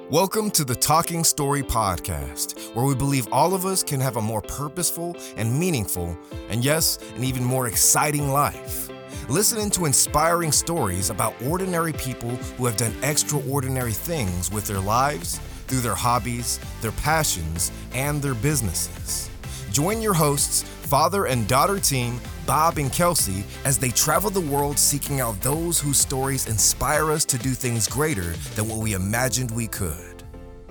Welcome to the Talking Story Podcast, where we believe all of us can have a more purposeful and meaningful, and yes, an even more exciting life. Listen to inspiring stories about ordinary people who have done extraordinary things with their lives, through their hobbies, their passions, and their businesses. Join your hosts, father and daughter team, Bob and Kelsey, as they travel the world seeking out those whose stories inspire us to do things greater than what we imagined we could.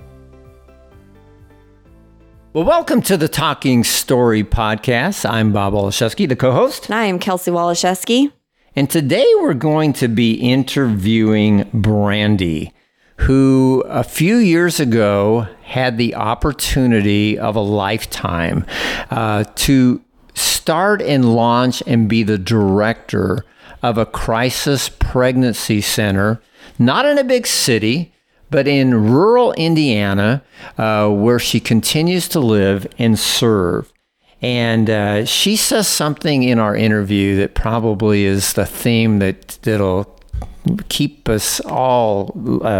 Well, welcome to the Talking Story Podcast. I'm Bob Waliszewski, the co-host. And I am Kelsey Waliszewski. And today we're going to be interviewing Brandy, who a few years ago had the opportunity of a lifetime to start and launch and be the director of a crisis pregnancy center, not in a big city, but in rural Indiana, where she continues to live and serve. And she says something in our interview that probably is the theme that'll keep us all,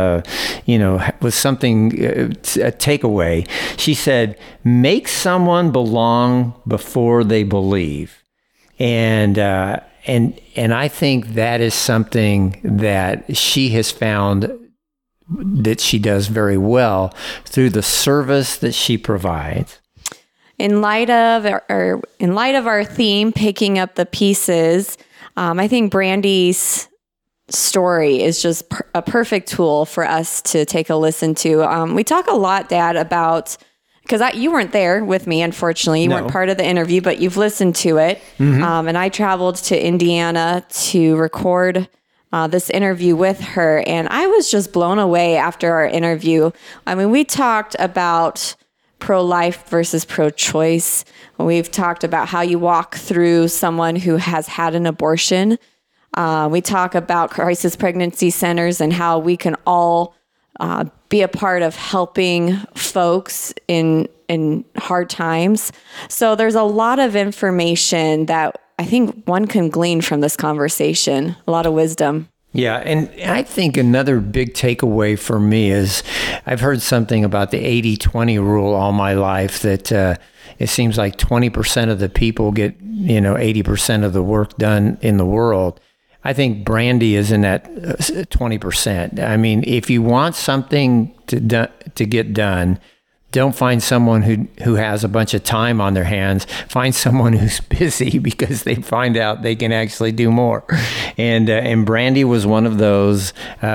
with something, a takeaway. She said, make someone belong before they believe. And I think that is something that she has found that she does very well through the service that she provides. In light of our theme, picking up the pieces, I think Brandy's story is just a perfect tool for us to take a listen to. We talk a lot, Dad, about, because you weren't there with me, unfortunately. You weren't part of the interview, but you've listened to it. Mm-hmm. And I traveled to Indiana to record this interview with her, and I was just blown away after our interview. I mean, we talked about pro-life versus pro-choice. We've talked about how you walk through someone who has had an abortion. We talk about crisis pregnancy centers and how we can all be a part of helping folks in hard times. So there's a lot of information that I think one can glean from this conversation, a lot of wisdom. Yeah, and I think another big takeaway for me is I've heard something about the 80-20 rule all my life, that it seems like 20% of the people get 80% of the work done in the world. I think Brandy is in that 20%. I mean, if you want something to get done, don't find someone who has a bunch of time on their hands. Find someone who's busy, because they find out they can actually do more. And Brandy was one of those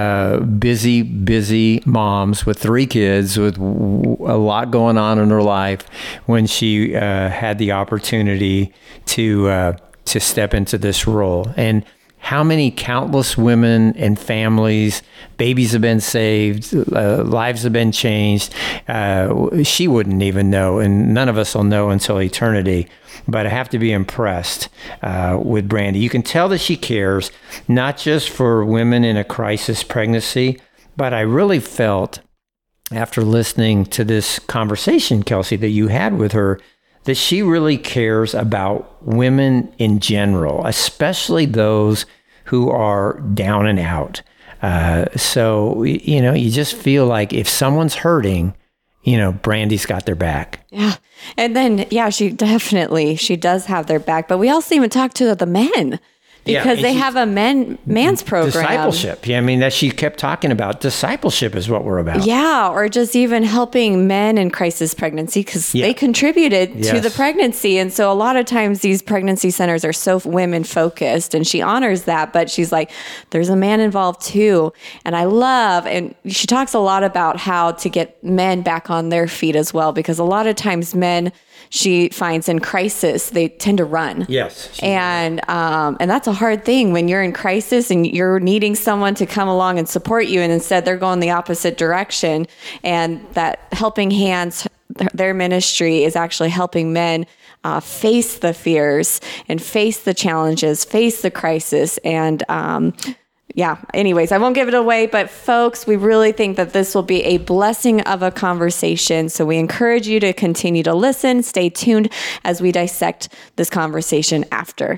busy moms with 3 kids with a lot going on in her life when she had the opportunity to step into this role. And how many countless women and families, babies have been saved, lives have been changed. She wouldn't even know, and none of us will know until eternity. But I have to be impressed with Brandy. You can tell that she cares, not just for women in a crisis pregnancy, but I really felt after listening to this conversation, Kelsey, that you had with her, that she really cares about women in general, especially those who are down and out. So, you just feel like if someone's hurting, Brandy's got their back. Yeah. And then, she does have their back. But we also even talk to the men. Because they have a man's program. Discipleship. Yeah, I mean, that she kept talking about. Discipleship is what we're about. Yeah, or just even helping men in crisis pregnancy, because they contributed to the pregnancy. And so a lot of times these pregnancy centers are so women focused, and she honors that. But she's like, there's a man involved too. And and she talks a lot about how to get men back on their feet as well, because a lot of times men, she finds in crisis, they tend to run. Yes. And that's a hard thing when you're in crisis and you're needing someone to come along and support you. And instead they're going the opposite direction. And that Helping Hands, their ministry is actually helping men face the fears and face the challenges, face the crisis. And anyways, I won't give it away, but folks, we really think that this will be a blessing of a conversation. So we encourage you to continue to listen, stay tuned as we dissect this conversation after.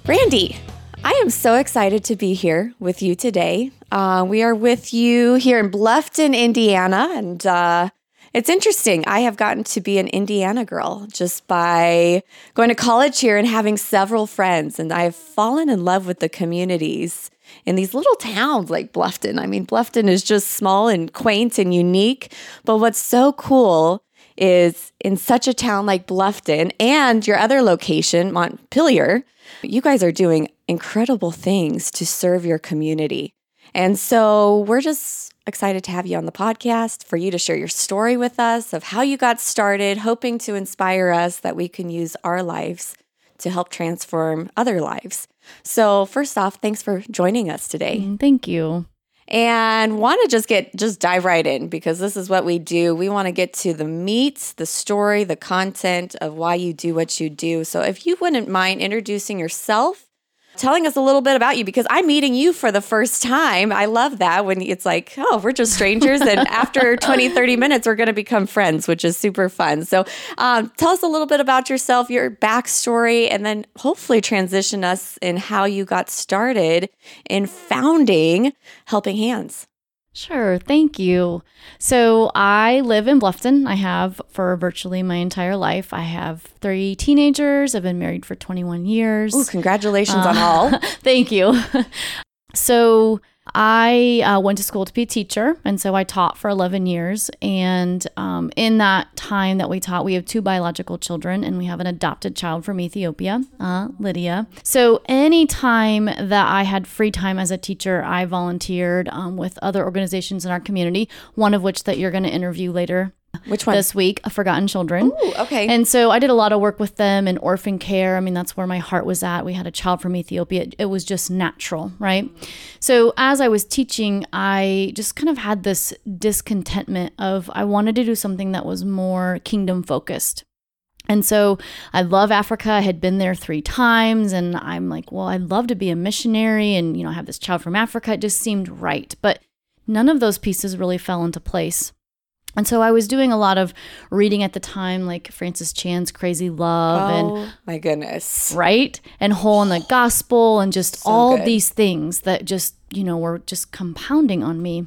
Brandy, I am so excited to be here with you today. We are with you here in Bluffton, Indiana, and it's interesting. I have gotten to be an Indiana girl just by going to college here and having several friends, and I have fallen in love with the communities in these little towns like Bluffton. I mean, Bluffton is just small and quaint and unique, but what's so cool is in such a town like Bluffton and your other location, Montpelier, you guys are doing incredible things to serve your community. And so we're just excited to have you on the podcast, for you to share your story with us of how you got started, hoping to inspire us that we can use our lives to help transform other lives. So first off, thanks for joining us today. Thank you. And want to just dive right in, because this is what we do. We want to get to the meat, the story, the content of why you do what you do. So if you wouldn't mind introducing yourself, telling us a little bit about you, because I'm meeting you for the first time. I love that when it's like, oh, we're just strangers. And after 20, 30 minutes, we're going to become friends, which is super fun. So tell us a little bit about yourself, your backstory, and then hopefully transition us in how you got started in founding Helping Hands. Sure. Thank you. So I live in Bluffton. I have for virtually my entire life. I have 3 teenagers. I've been married for 21 years. Ooh, congratulations on all. Thank you. So I went to school to be a teacher, and so I taught for 11 years. And in that time that we taught, we have 2 biological children, and we have an adopted child from Ethiopia, Lydia. So anytime that I had free time as a teacher, I volunteered with other organizations in our community, one of which that you're going to interview later. Which one? This week, Forgotten Children. Ooh, okay. And so I did a lot of work with them in orphan care. I mean, that's where my heart was at. We had a child from Ethiopia. It was just natural, right? So as I was teaching, I just kind of had this discontentment of I wanted to do something that was more kingdom focused. And so I love Africa. I had been there 3 times, and I'm like, well, I'd love to be a missionary, and I have this child from Africa. It just seemed right. But none of those pieces really fell into place. And so I was doing a lot of reading at the time, like Francis Chan's Crazy Love. Oh, my goodness. Right? And Hole in the Gospel, and just So all good. these things that just, were just compounding on me.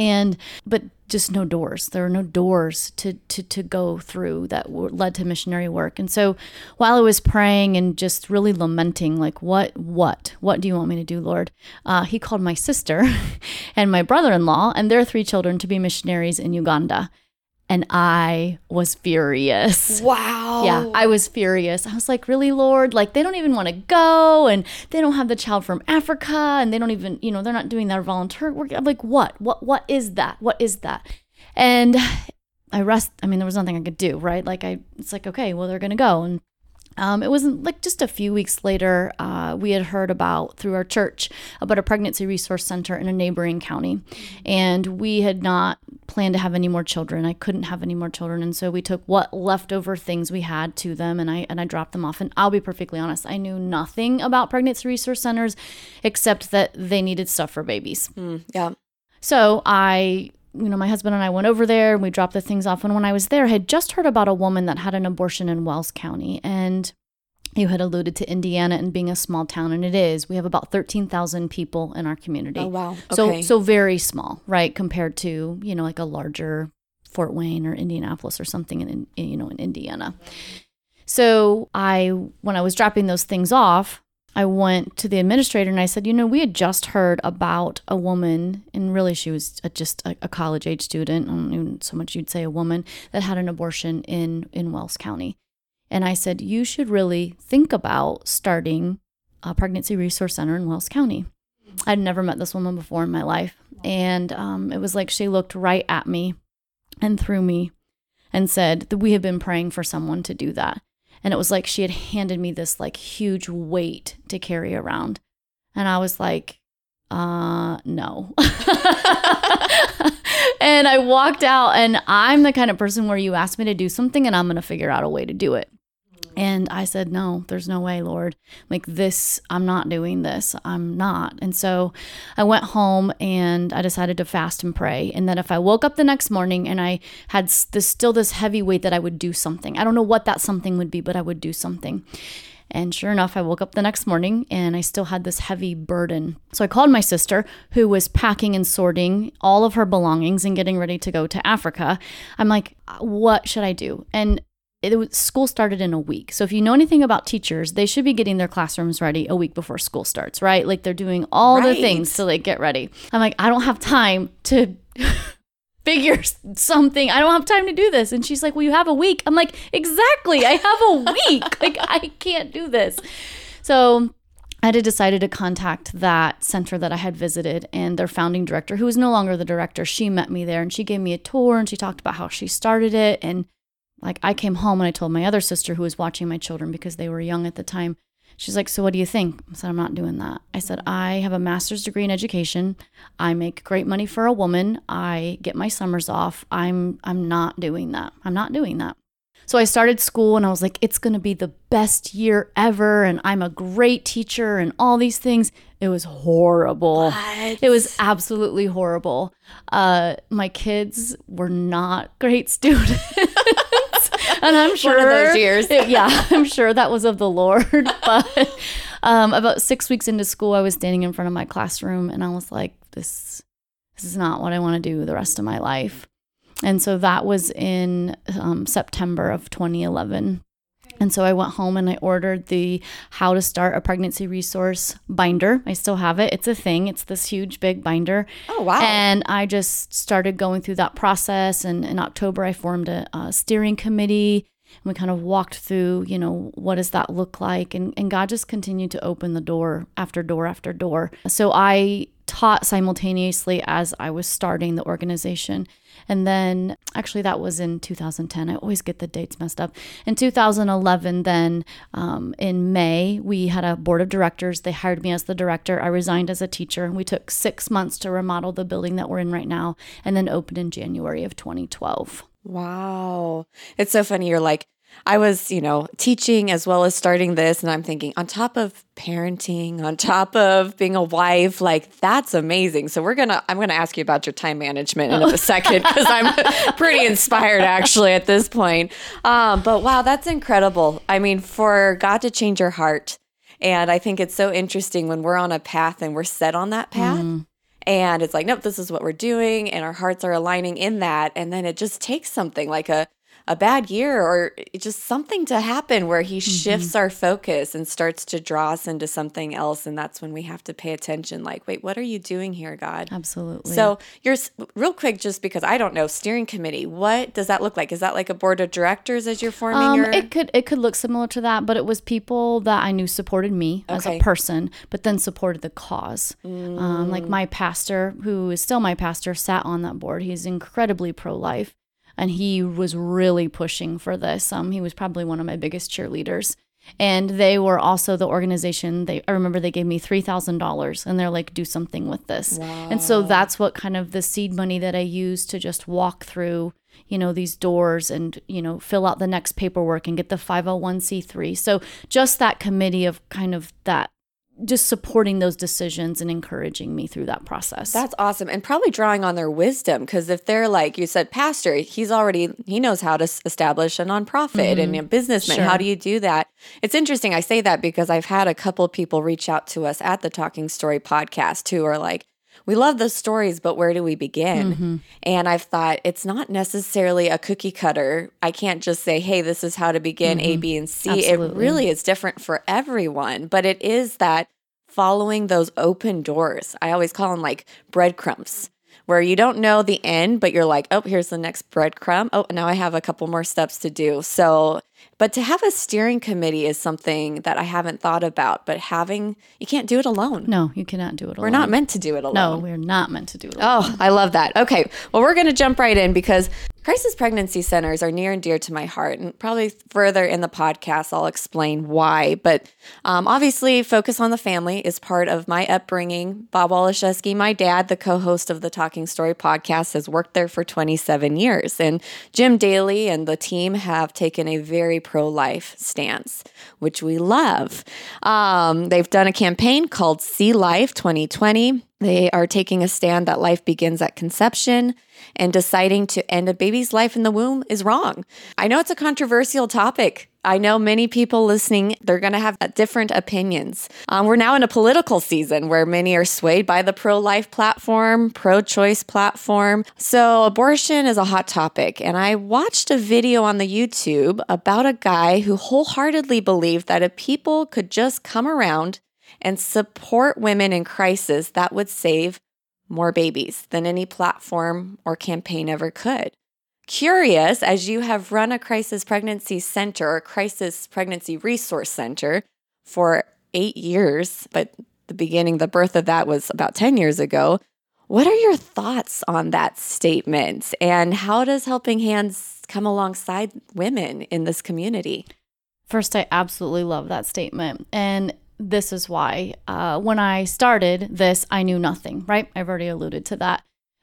But just no doors. There were no doors to go through that led to missionary work. And so while I was praying and just really lamenting, like, what do you want me to do, Lord? He called my sister and my brother-in-law and their 3 children to be missionaries in Uganda. And I was furious. Wow. Yeah, I was furious. I was like, really, Lord? Like, they don't even want to go, and they don't have the child from Africa, and they don't even, they're not doing their volunteer work. I'm like, what is that? What is that? And there was nothing I could do, right? It's like, okay, well, they're going to go. And it wasn't like just a few weeks later, we had heard through our church about a pregnancy resource center in a neighboring county. And we had not planned to have any more children. I couldn't have any more children. And so we took what leftover things we had to them, and I dropped them off. And I'll be perfectly honest, I knew nothing about pregnancy resource centers except that they needed stuff for babies. Yeah. So my husband and I went over there, and we dropped the things off. And when I was there, I had just heard about a woman that had an abortion in Wells County. And you had alluded to Indiana and being a small town, and it is. We have about 13,000 people in our community. Oh, wow. Okay. So very small, right, compared to, like a larger Fort Wayne or Indianapolis or something in Indiana. So when I was dropping those things off, I went to the administrator and I said, we had just heard about a woman, and really she was just a college-age student, I don't even so much you'd say a woman, that had an abortion in Wells County. And I said, you should really think about starting a pregnancy resource center in Wells County. I'd never met this woman before in my life. And it was like she looked right at me and through me and said that we have been praying for someone to do that. And it was like she had handed me this like huge weight to carry around. And I was like, no. And I walked out, and I'm the kind of person where you ask me to do something and I'm going to figure out a way to do it. And I said, no, there's no way, Lord. Like this, I'm not doing this. I'm not. And so I went home and I decided to fast and pray. And that if I woke up the next morning and I had this heavy weight, that I would do something. I don't know what that something would be, but I would do something. And sure enough, I woke up the next morning and I still had this heavy burden. So I called my sister, who was packing and sorting all of her belongings and getting ready to go to Africa. I'm like, what should I do? And school started in a week. So if you know anything about teachers, they should be getting their classrooms ready a week before school starts, right? Like they're doing all the things to like get ready. I'm like, I don't have time to figure something. I don't have time to do this. And she's like, well, you have a week. I'm like, exactly. I have a week. Like I can't do this. So I had decided to contact that center that I had visited, and their founding director, who is no longer the director, she met me there and she gave me a tour and she talked about how she started it. And like I came home and I told my other sister, who was watching my children because they were young at the time, she's like, so what do you think? I said, I'm not doing that. I said, I have a master's degree in education. I make great money for a woman. I get my summers off. I'm not doing that. I'm not doing that. So I started school and I was like, it's going to be the best year ever. And I'm a great teacher and all these things. It was horrible. What? It was absolutely horrible. My kids were not great students. And I'm sure one of those years. I'm sure that was of the Lord. But about 6 weeks into school, I was standing in front of my classroom and I was like, this is not what I want to do the rest of my life. And so that was in September of 2011. And so I went home and I ordered the How to Start a Pregnancy Resource binder. I still have it. It's a thing. It's this huge, big binder. Oh, wow. And I just started going through that process. And in October, I formed a steering committee. And we kind of walked through, what does that look like? And God just continued to open the door after door after door. So I taught simultaneously as I was starting the organization. And then actually that was in 2010. I always get the dates messed up. In 2011, then in May, we had a board of directors. They hired me as the director. I resigned as a teacher. We took 6 months to remodel the building that we're in right now and then opened in January of 2012. Wow. It's so funny. You're like, I was, teaching as well as starting this. And I'm thinking on top of parenting, on top of being a wife, like that's amazing. So I'm going to ask you about your time management in a second because I'm pretty inspired actually at this point. But wow, that's incredible. I mean, for God to change your heart. And I think it's so interesting when we're on a path and we're set on that path. And it's like, nope, this is what we're doing. And our hearts are aligning in that. And then it just takes something like a bad year or just something to happen where he shifts our focus and starts to draw us into something else. And that's when we have to pay attention. Like, wait, what are you doing here, God? Absolutely. So real quick, just because I don't know, steering committee, what does that look like? Is that like a board of directors as you're forming your? It could look similar to that, but it was people that I knew supported me as a person, but then supported the cause. Like my pastor, who is still my pastor, sat on that board. He's incredibly pro-life. And he was really pushing for this. He was probably one of my biggest cheerleaders. And they were also the organization. I remember they gave me $3,000 and they're like, do something with this. Wow. And so that's what kind of the seed money that I used to just walk through, these doors and, fill out the next paperwork and get the 501c3. So just that committee of kind of that, just supporting those decisions and encouraging me through that process. That's awesome. And probably drawing on their wisdom, because if they're like you said, pastor, he knows how to establish a nonprofit and a businessman. Sure. How do you do that? It's interesting. I say that because I've had a couple people reach out to us at the Talking Story podcast who are like, we love those stories, but where do we begin? And I've thought it's not necessarily a cookie cutter. I can't just say, hey, this is how to begin A, B, and C. Absolutely. It really is different for everyone, but it is that following those open doors. I always call them like breadcrumbs, where you don't know the end, but you're like, oh, here's the next breadcrumb. Oh, now I have a couple more steps to do. So, but to have a steering committee is something that I haven't thought about, but you can't do it alone. No, you cannot do it alone. We're not meant to do it alone. No, we're not meant to do it alone. Oh, I love that. Okay, well, we're going to jump right in because crisis pregnancy centers are near and dear to my heart, and probably further in the podcast, I'll explain why. But obviously, Focus on the Family is part of my upbringing. Bob Waliszewski, my dad, the co-host of the Talking Story podcast, has worked there for 27 years. And Jim Daly and the team have taken a very pro-life stance, which we love. They've done a campaign called See Life 2020. They are taking a stand that life begins at conception, and deciding to end a baby's life in the womb is wrong. I know it's a controversial topic. I know many people listening, they're going to have different opinions. We're now in a political season where many are swayed by the pro-life platform, pro-choice platform. So abortion is a hot topic. And I watched a video on the YouTube about a guy who wholeheartedly believed that if people could just come around and support women in crisis, that would save more babies than any platform or campaign ever could. Curious, as you have run a crisis pregnancy center or crisis pregnancy resource center for 8 years, but the birth of that was about 10 years ago. What are your thoughts on that statement? And how does Helping Hands come alongside women in this community? First, I absolutely love that statement. And this is why. When I started this, I knew nothing, right? I've already alluded to that.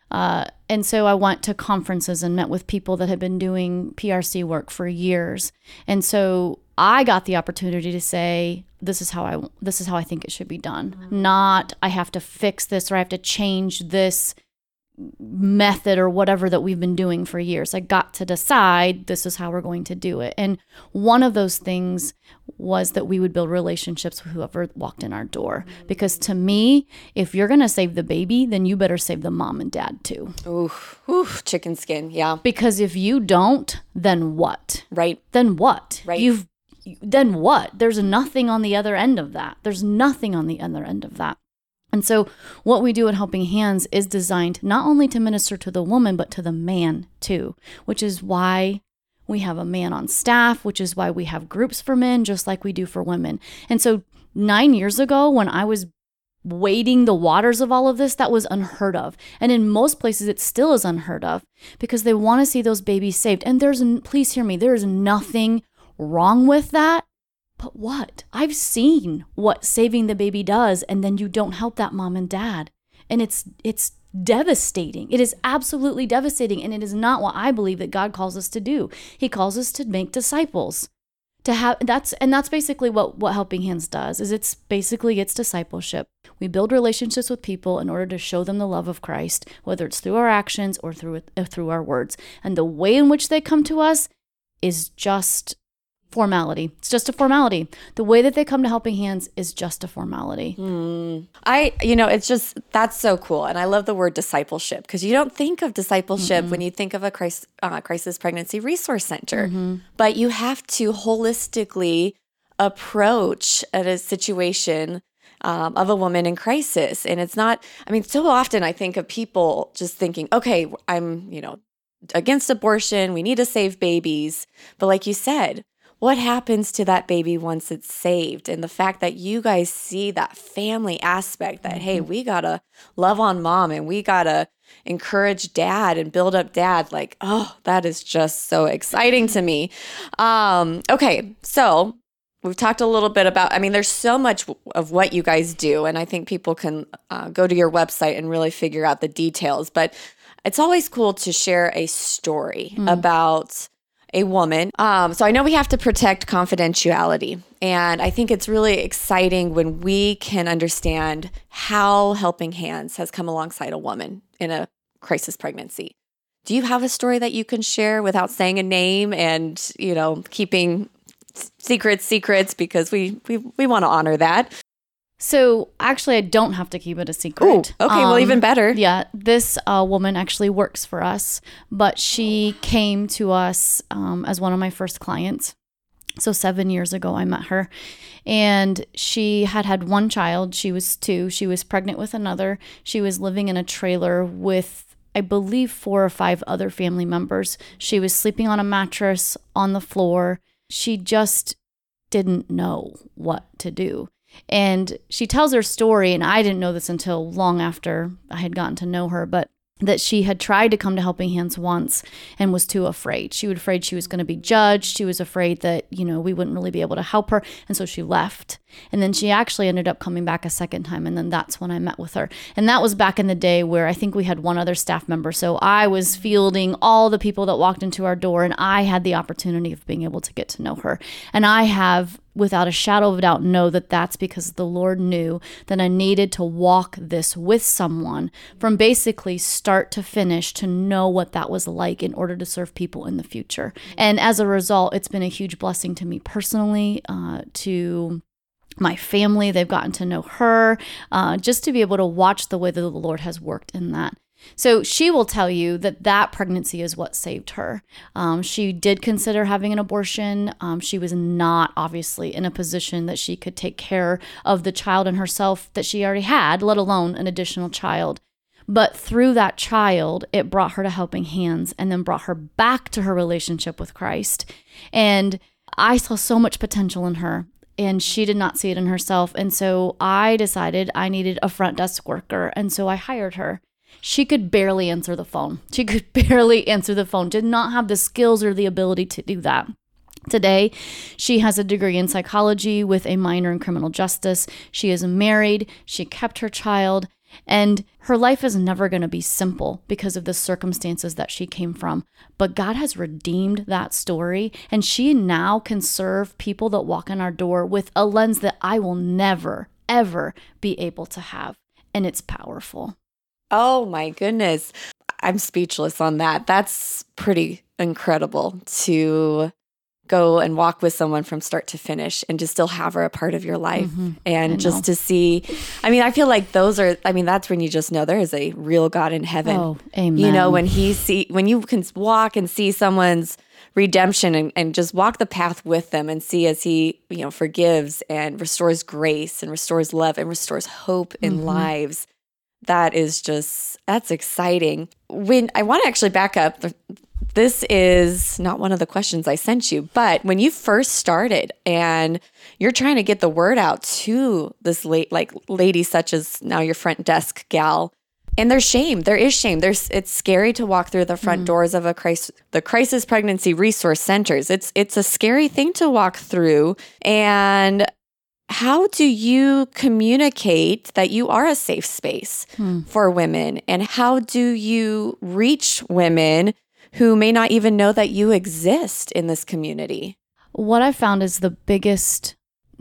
And so I went to conferences and met with people that had been doing PRC work for years. And so I got the opportunity to say, this is how I think it should be done. Not I have to fix this or I have to change this method or whatever that we've been doing for years. I got to decide this is how we're going to do it. And one of those things was that we would build relationships with whoever walked in our door. Because to me, if you're going to save the baby, then you better save the mom and dad too. Ooh, chicken skin. Yeah. Because if you don't, then what? Right. Then what? Right. Then what? There's nothing on the other end of that. There's nothing on the other end of that. And so what we do at Helping Hands is designed not only to minister to the woman, but to the man too, which is why we have a man on staff, which is why we have groups for men, just like we do for women. And so 9 years ago, when I was wading the waters of all of this, that was unheard of. And in most places, it still is unheard of because they want to see those babies saved. And please hear me, there is nothing wrong with that. But what? I've seen what saving the baby does, and then you don't help that mom and dad. And it's devastating. It is absolutely devastating, and it is not what I believe that God calls us to do. He calls us to make disciples. That's basically what Helping Hands does. It's discipleship. We build relationships with people in order to show them the love of Christ, whether it's through our actions or through our words. And the way in which they come to us is just formality. It's just a formality. The way that they come to Helping Hands is just a formality. That's so cool. And I love the word discipleship because you don't think of discipleship when you think of a crisis pregnancy resource center, but you have to holistically approach a situation of a woman in crisis. And it's not, so often I think of people just thinking, okay, I'm, against abortion. We need to save babies. But like you said, what happens to that baby once it's saved? And the fact that you guys see that family aspect that, hey, we got to love on mom and we got to encourage dad and build up dad. Like, oh, that is just so exciting to me. Okay, so we've talked a little bit about, there's so much of what you guys do. And I think people can go to your website and really figure out the details. But it's always cool to share a story about a woman. So I know we have to protect confidentiality. And I think it's really exciting when we can understand how Helping Hands has come alongside a woman in a crisis pregnancy. Do you have a story that you can share without saying a name and, keeping secrets because we want to honor that? So actually, I don't have to keep it a secret. Ooh, okay, well, even better. Yeah, this woman actually works for us, but she came to us as one of my first clients. So 7 years ago, I met her, and she had one child. She was 2. She was pregnant with another. She was living in a trailer with, I believe, 4 or 5 other family members. She was sleeping on a mattress on the floor. She just didn't know what to do. And she tells her story, and I didn't know this until long after I had gotten to know her, but that she had tried to come to Helping Hands once and was too afraid. She was afraid she was going to be judged. She was afraid that, we wouldn't really be able to help her. And so she left. And then she actually ended up coming back a second time. And then that's when I met with her. And that was back in the day where I think we had one other staff member. So I was fielding all the people that walked into our door, and I had the opportunity of being able to get to know her. And I have without a shadow of a doubt know that that's because the Lord knew that I needed to walk this with someone from basically start to finish to know what that was like in order to serve people in the future. And as a result, it's been a huge blessing to me personally, to my family. They've gotten to know her, just to be able to watch the way that the Lord has worked in that. So she will tell you that that pregnancy is what saved her. She did consider having an abortion. She was not obviously in a position that she could take care of the child and herself that she already had, let alone an additional child. But through that child, it brought her to Helping Hands and then brought her back to her relationship with Christ. And I saw so much potential in her, and she did not see it in herself. And so I decided I needed a front desk worker. And so I hired her. She could barely answer the phone. Did not have the skills or the ability to do that. Today, she has a degree in psychology with a minor in criminal justice. She is married. She kept her child. And her life is never going to be simple because of the circumstances that she came from. But God has redeemed that story, and she now can serve people that walk in our door with a lens that I will never, ever be able to have. And it's powerful. Oh my goodness. I'm speechless on that. That's pretty incredible to go and walk with someone from start to finish and to still have her a part of your life. And just to see, I feel like that's when you just know there is a real God in heaven. Oh, amen. When you can walk and see someone's redemption and just walk the path with them and see as he, forgives and restores grace and restores love and restores hope in lives. That's exciting. When I want to actually back up, this is not one of the questions I sent you, but when you first started and you're trying to get the word out to this lady such as now your front desk gal, and there's shame. There is shame. It's scary to walk through the front doors of the crisis pregnancy resource centers. It's a scary thing to walk through. And how do you communicate that you are a safe space for women? And how do you reach women who may not even know that you exist in this community? What I found is the biggest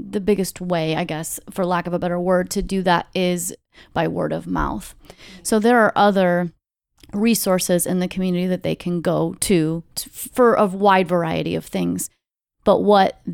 way, I guess, for lack of a better word, to do that is by word of mouth. So there are other resources in the community that they can go to for a wide variety of things. But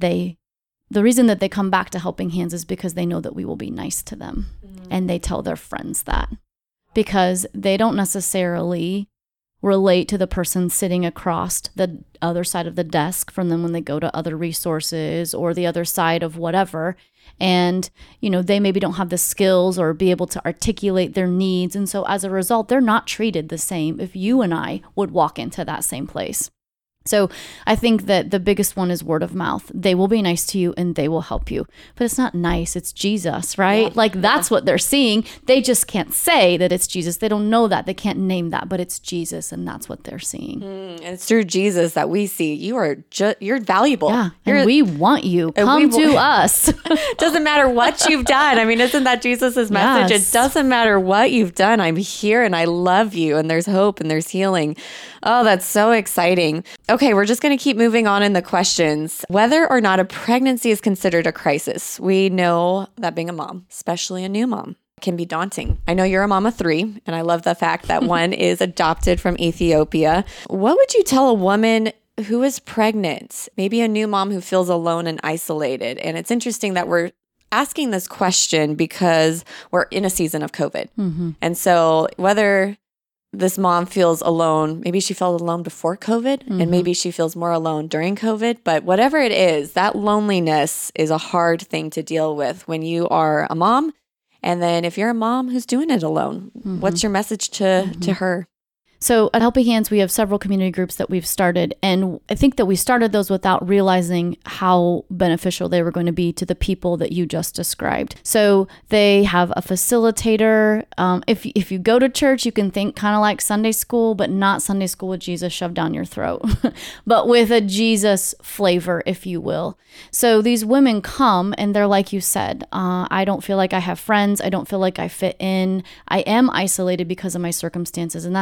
the reason that they come back to Helping Hands is because they know that we will be nice to them. And they tell their friends that because they don't necessarily relate to the person sitting across the other side of the desk from them when they go to other resources or the other side of whatever. And, they maybe don't have the skills or be able to articulate their needs. And so as a result, they're not treated the same if you and I would walk into that same place. So I think that the biggest one is word of mouth. They will be nice to you and they will help you. But it's not nice. It's Jesus, right? Yeah. That's what they're seeing. They just can't say that it's Jesus. They don't know that. They can't name that, but it's Jesus, and that's what they're seeing. And it's through Jesus that we see you're valuable. Yeah, and we want you. Come to us. Doesn't matter what you've done. Isn't that Jesus's message? Yes. It doesn't matter what you've done. I'm here and I love you, and there's hope and there's healing. Oh, that's so exciting. Okay, we're just going to keep moving on in the questions. Whether or not a pregnancy is considered a crisis, we know that being a mom, especially a new mom, can be daunting. I know you're a mom of 3, and I love the fact that one is adopted from Ethiopia. What would you tell a woman who is pregnant, maybe a new mom who feels alone and isolated? And it's interesting that we're asking this question because we're in a season of COVID. And so whether this mom feels alone, maybe she felt alone before COVID, and maybe she feels more alone during COVID, but whatever it is, that loneliness is a hard thing to deal with when you are a mom. And then if you're a mom who's doing it alone, what's your message to her? So at Helping Hands, we have several community groups that we've started. And I think that we started those without realizing how beneficial they were going to be to the people that you just described. So they have a facilitator. If you go to church, you can think kind of like Sunday school, but not Sunday school with Jesus shoved down your throat, but with a Jesus flavor, if you will. So these women come and they're like you said, I don't feel like I have friends. I don't feel like I fit in. I am isolated because of my circumstances. And that has absolutely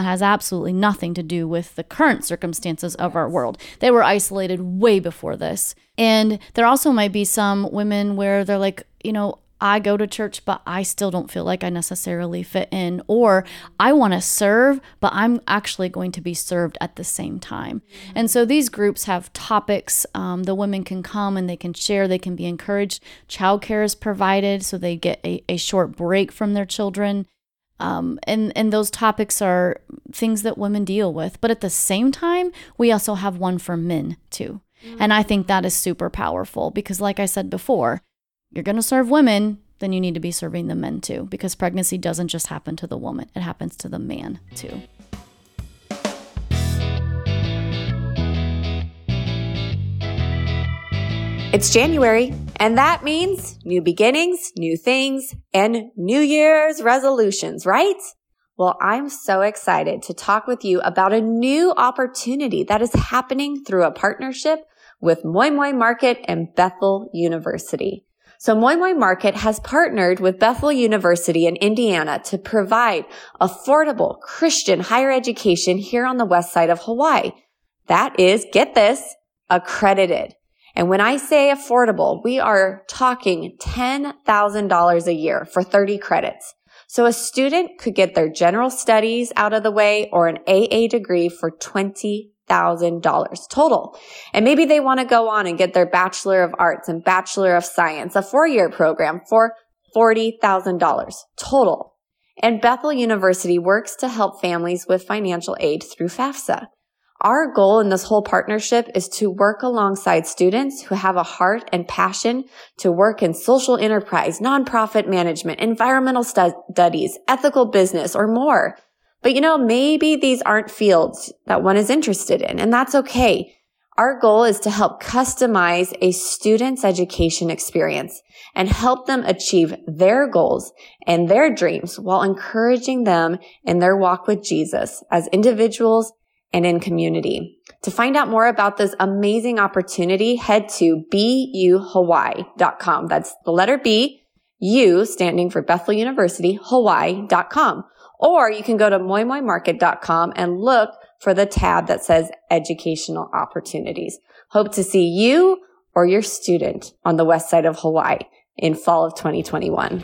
absolutely nothing to do with the current circumstances of our world. They were isolated way before this. And there also might be some women where they're like, I go to church, but I still don't feel like I necessarily fit in, or I want to serve, but I'm actually going to be served at the same time. And so these groups have topics. The women can come and they can share, they can be encouraged. Childcare is provided, so they get a short break from their children. And those topics are things that women deal with. But at the same time, we also have one for men too. And I think that is super powerful because, like I said before, you're going to serve women, then you need to be serving the men too, because pregnancy doesn't just happen to the woman, it happens to the man too. It's January, and that means new beginnings, new things, and New Year's resolutions, right? Well, I'm so excited to talk with you about a new opportunity that is happening through a partnership with Moi Moi Market and Bethel University. So Moi Moi Market has partnered with Bethel University in Indiana to provide affordable Christian higher education here on the west side of Hawaii. That is, get this, accredited. And when I say affordable, we are talking $10,000 a year for 30 credits. So a student could get their general studies out of the way or an AA degree for $20,000 total. And maybe they want to go on and get their Bachelor of Arts and Bachelor of Science, a 4-year program for $40,000 total. And Bethel University works to help families with financial aid through FAFSA. Our goal in this whole partnership is to work alongside students who have a heart and passion to work in social enterprise, nonprofit management, environmental studies, ethical business, or more. But maybe these aren't fields that one is interested in, and that's okay. Our goal is to help customize a student's education experience and help them achieve their goals and their dreams while encouraging them in their walk with Jesus as individuals and in community. To find out more about this amazing opportunity, head to buhawaii.com. That's the letter B, U standing for Bethel University, Hawaii.com. Or you can go to moimoimarket.com and look for the tab that says Educational Opportunities. Hope to see you or your student on the west side of Hawaii in fall of 2021.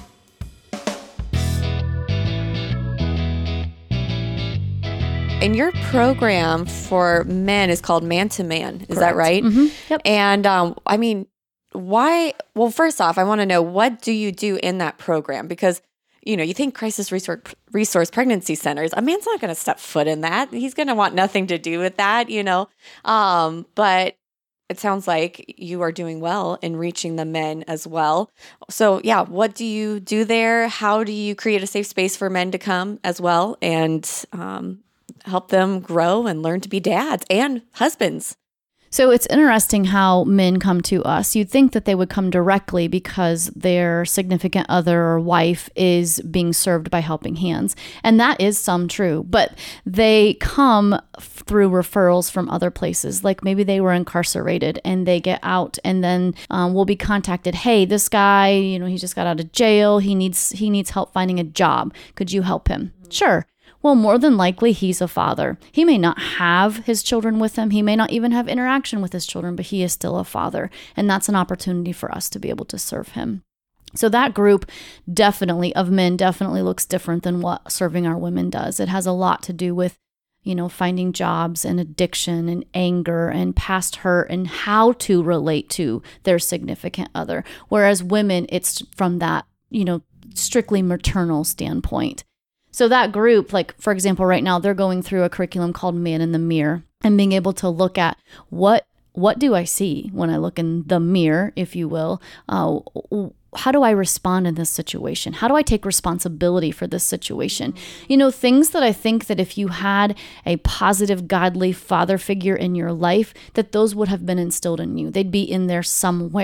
And your program for men is called Man to Man. Is that right? Mm-hmm. Yep. And why? Well, first off, I want to know, what do you do in that program? Because, you think crisis resource pregnancy centers, a man's not going to step foot in that. He's going to want nothing to do with that, But it sounds like you are doing well in reaching the men as well. So yeah, what do you do there? How do you create a safe space for men to come as well and help them grow and learn to be dads and husbands? So it's interesting how men come to us. You'd think that they would come directly because their significant other or wife is being served by Helping Hands. And that is some true, but they come through referrals from other places. Like maybe they were incarcerated and they get out and then we'll be contacted. Hey, this guy, he just got out of jail. He needs help finding a job. Could you help him? Sure. Well, more than likely, he's a father. He may not have his children with him. He may not even have interaction with his children, but he is still a father. And that's an opportunity for us to be able to serve him. So that group of men definitely looks different than what serving our women does. It has a lot to do with, finding jobs and addiction and anger and past hurt and how to relate to their significant other. Whereas women, it's from that, strictly maternal standpoint. So that group, like, for example, right now, they're going through a curriculum called Man in the Mirror and being able to look at what do I see when I look in the mirror, if you will? How do I respond in this situation? How do I take responsibility for this situation? Things that I think that if you had a positive, godly father figure in your life, that those would have been instilled in you. They'd be in there somewhere.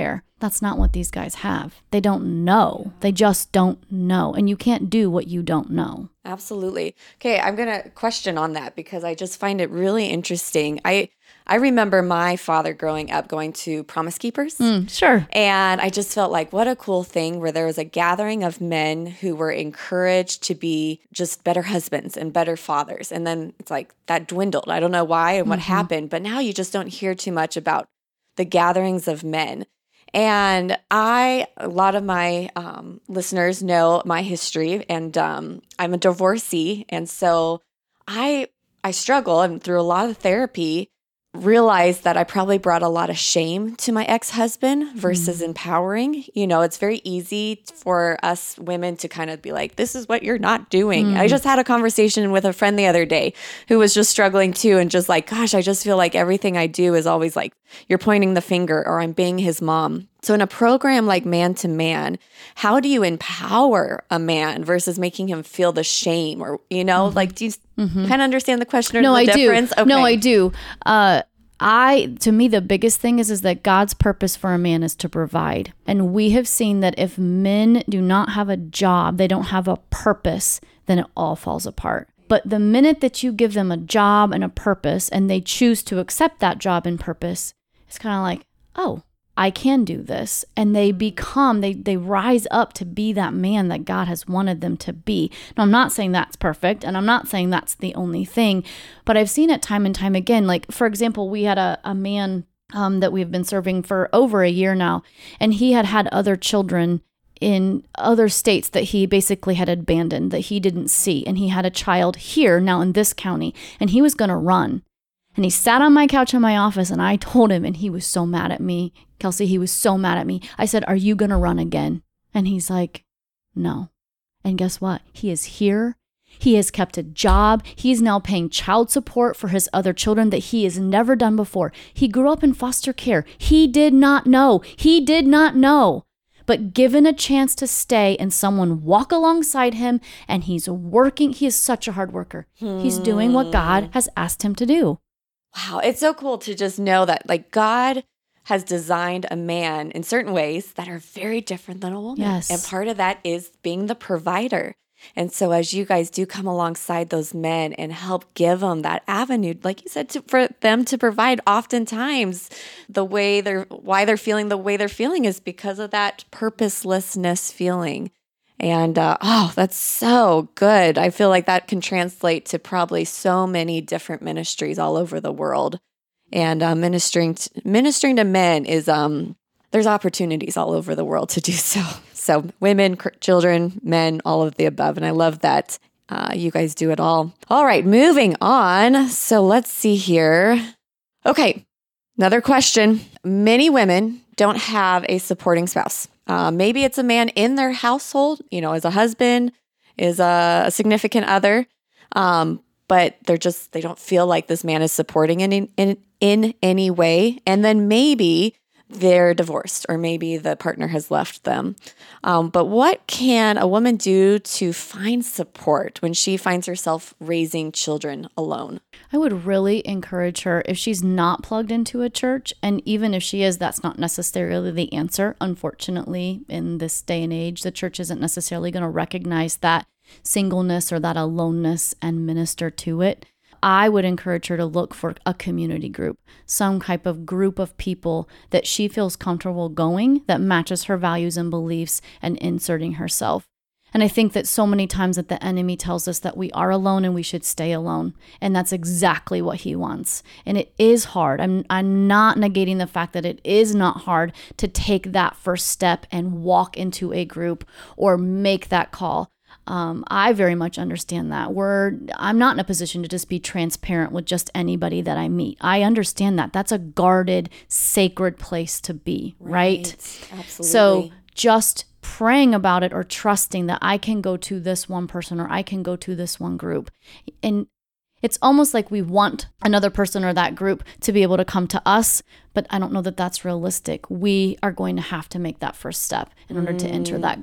That's not what these guys have. They don't know. They just don't know. And you can't do what you don't know. Absolutely. Okay, I'm going to question on that because I just find it really interesting. I remember my father growing up going to Promise Keepers. Sure. And I just felt like what a cool thing where there was a gathering of men who were encouraged to be just better husbands and better fathers. And then it's like that dwindled. I don't know why and what happened, but now you just don't hear too much about the gatherings of men. And a lot of my listeners know my history, and I'm a divorcee. And so I struggle, and through a lot of therapy, realized that I probably brought a lot of shame to my ex-husband versus empowering. You know, it's very easy for us women to kind of be like, this is what you're not doing. I just had a conversation with a friend the other day who was just struggling too, and just like, gosh, I just feel like everything I do is always like, you're pointing the finger or I'm being his mom. So in a program like Man to Man, how do you empower a man versus making him feel the shame? Or, you know, like, do you kind of understand the question or the difference? Okay. No, I do. To me, the biggest thing is that God's purpose for a man is to provide. And we have seen that if men do not have a job, they don't have a purpose, then it all falls apart. But the minute that you give them a job and a purpose and they choose to accept that job and purpose, it's kind of like, oh, I can do this. And they rise up to be that man that God has wanted them to be. Now, I'm not saying that's perfect, and I'm not saying that's the only thing, but I've seen it time and time again. Like, for example, we had a man that we've been serving for over a year now, and he had other children in other states that he basically had abandoned, that he didn't see. And he had a child here now in this county, and he was going to run. And he sat on my couch in my office, and I told him, and he was so mad at me. Kelsey, he was so mad at me. I said, are you going to run again? And he's like, no. And guess what? He is here. He has kept a job. He's now paying child support for his other children that he has never done before. He grew up in foster care. He did not know. But given a chance to stay and someone walk alongside him, and he's working, he is such a hard worker. He's doing what God has asked him to do. Wow, it's so cool to just know that like God has designed a man in certain ways that are very different than a woman. Yes. And part of that is being the provider. And so as you guys do come alongside those men and help give them that avenue, like you said, for them to provide, oftentimes why they're feeling the way they're feeling is because of that purposelessness feeling. And that's so good. I feel like that can translate to probably so many different ministries all over the world. And ministering to men is there's opportunities all over the world to do so. So women, children, men, all of the above. And I love that you guys do it all. All right, moving on. So let's see here. Okay, another question. Many women don't have a supporting spouse. Maybe it's a man in their household, you know, as a husband, is a significant other, but they don't feel like this man is supporting in any way. And then maybe they're divorced, or maybe the partner has left them. But what can a woman do to find support when she finds herself raising children alone? I would really encourage her, if she's not plugged into a church, and even if she is, that's not necessarily the answer. Unfortunately, in this day and age, the church isn't necessarily going to recognize that singleness or that aloneness and minister to it. I would encourage her to look for a community group, some type of group of people that she feels comfortable going, that matches her values and beliefs, and inserting herself. And I think that so many times that the enemy tells us that we are alone and we should stay alone. And that's exactly what he wants. And it is hard. I'm not negating the fact that it is not hard to take that first step and walk into a group or make that call. I very much understand that. I'm not in a position to just be transparent with just anybody that I meet. I understand that. That's a guarded, sacred place to be, right? Absolutely. So just praying about it, or trusting that I can go to this one person, or I can go to this one group. And it's almost like we want another person or that group to be able to come to us, but I don't know that that's realistic. We are going to have to make that first step in order to enter that group.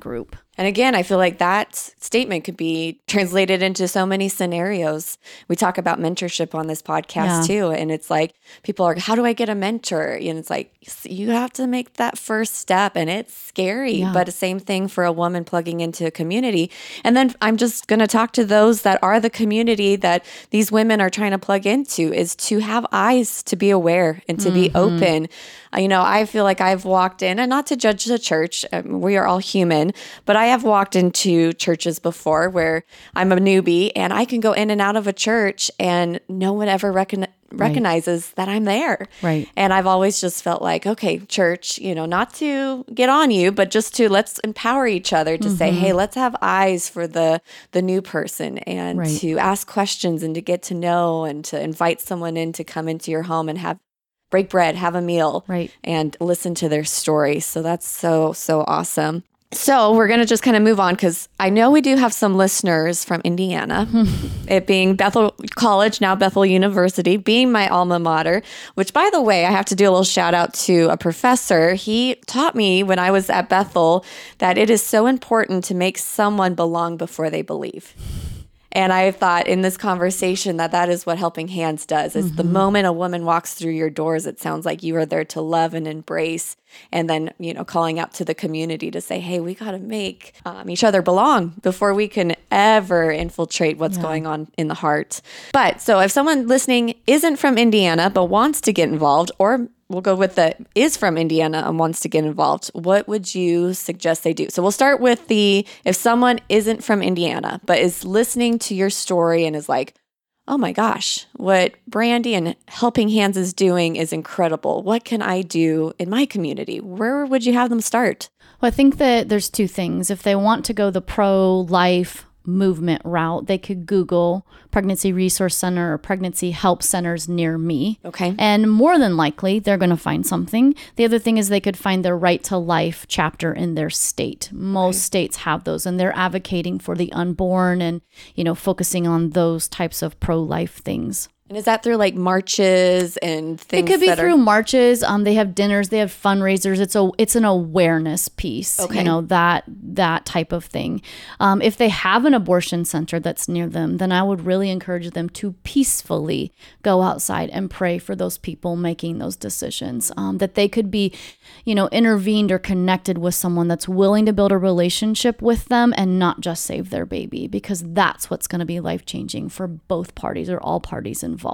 And again, I feel like that statement could be translated into so many scenarios. We talk about mentorship on this podcast too. And it's like, people are, how do I get a mentor? And it's like, you have to make that first step, and it's scary. But the same thing for a woman plugging into a community. And then I'm just going to talk to those that are the community that these women are trying to plug into, is to have eyes to be aware and to be open. You know, I feel like I've walked in, and not to judge the church, we are all human, but I have walked into churches before where I'm a newbie and I can go in and out of a church and no one ever recognizes that I'm there. Right. And I've always just felt like, okay, church, you know, not to get on you, but just to let's empower each other to say, hey, let's have eyes for the new person, and to ask questions and to get to know, and to invite someone in to come into your home and break bread, have a meal, and listen to their story. So that's so awesome. So we're going to just kind of move on, because I know we do have some listeners from Indiana, it being Bethel College, now Bethel University, being my alma mater, which, by the way, I have to do a little shout out to a professor. He taught me when I was at Bethel that it is so important to make someone belong before they believe. And I thought in this conversation that is what Helping Hands does. Is the moment a woman walks through your doors, it sounds like you are there to love and embrace, and then, you know, calling out to the community to say, hey, we got to make each other belong before we can ever infiltrate what's going on in the heart. But so if someone listening isn't from Indiana but wants to get involved, or we'll go with is from Indiana and wants to get involved, what would you suggest they do? So we'll start with if someone isn't from Indiana but is listening to your story and is like, oh my gosh, what Brandy and Helping Hands is doing is incredible. What can I do in my community? Where would you have them start? Well, I think that there's two things. If they want to go the pro-life movement route, they could Google Pregnancy Resource Center or Pregnancy Help Centers near me. Okay. And more than likely, they're going to find something. The other thing is they could find their Right to Life chapter in their state. Most states have those, and they're advocating for the unborn and, you know, focusing on those types of pro-life things. And is that through like marches and things? It could be through marches. They have dinners, they have fundraisers. It's an awareness piece, you know, that type of thing. If they have an abortion center that's near them, then I would really encourage them to peacefully go outside and pray for those people making those decisions, that they could be, you know, intervened or connected with someone that's willing to build a relationship with them and not just save their baby, because that's what's going to be life-changing for both parties or all parties involved.